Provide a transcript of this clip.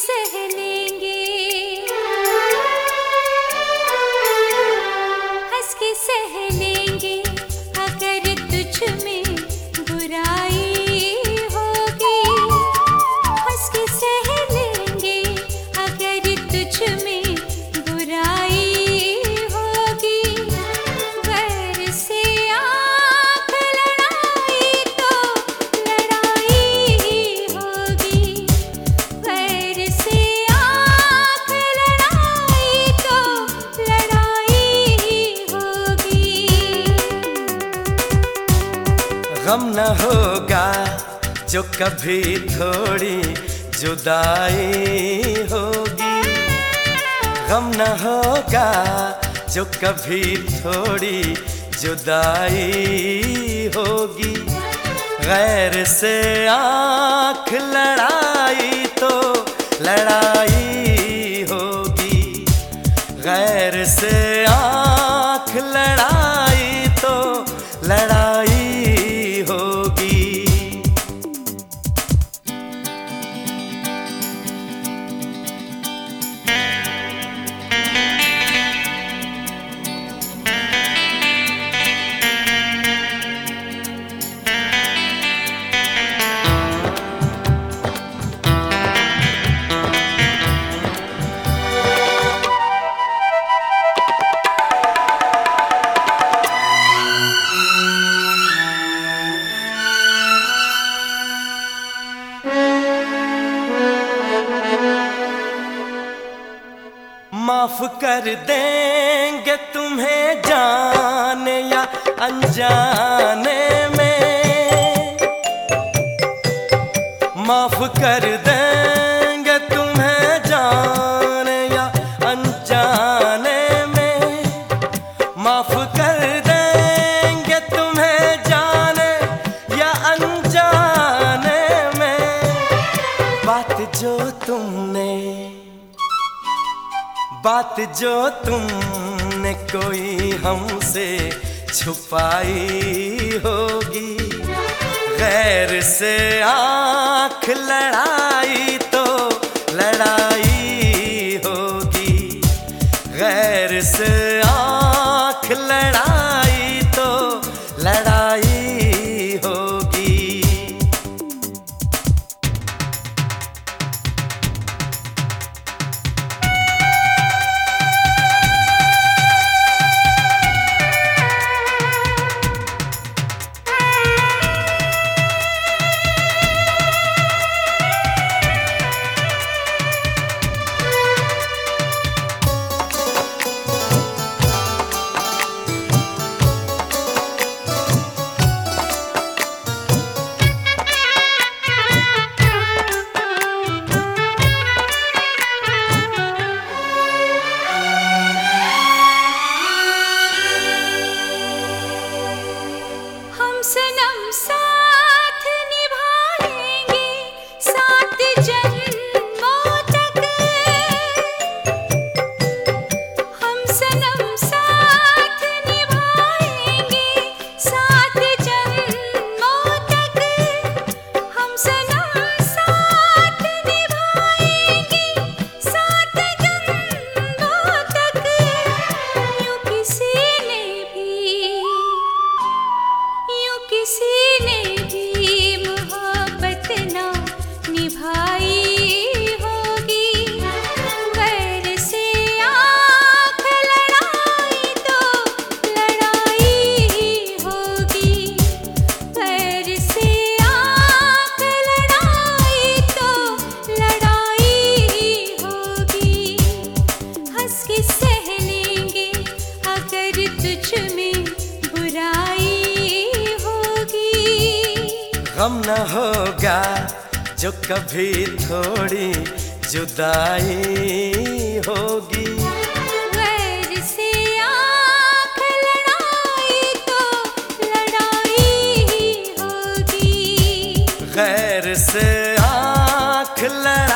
सह लेंगे, हंस के सह लेंगे अगर तुझ में बुराई होगी। हंस के सह लेंगे अगर तुझ में बुराई होगी। गैर से आँख लड़ाई तो लड़ाई होगी। गैर से आँख लड़ाई तो लड़ाई होगी। गम न होगा जो कभी थोड़ी जुदाई होगी। गम न होगा जो कभी थोड़ी जुदाई होगी। गैर से आँख लड़ाई तो लड़ाई होगी। गैर से आँख लड़ाई तो लड़ाई होगी। माफ कर देंगे तुम्हें जाने या अनजाने में। माफ कर देंगे तुम्हें जाने या अनजाने में। माफ कर देंगे तुम्हें जाने या अनजाने में। बात जो तुमने कोई हमसे छुपाई होगी। गैर से आँख लड़ाई तो लड़ाई होगी। गैर से आँख लड़ाई तो लड़ाई होगी। सनम साथ निभाएंगे 7 जन्मों तक। हम सनम साथ निभाएंगे 7 जन्मों तक। हम सनम साथ निभाएंगे 7 जन्मों तक। यूं किसी ने भी मोहब्बत ना निभाई होगी। गैर से आँख लड़ाई तो लड़ाई होगी। गैर से आँख लड़ाई तो लड़ाई होगी। हंस के सह लेंगे अगर तुझ में बुराई। गम न होगा जो कभी थोड़ी जुदाई होगी। गैर से आँख लड़ाई तो लड़ाई होगी। गैर से आँख लड़ाई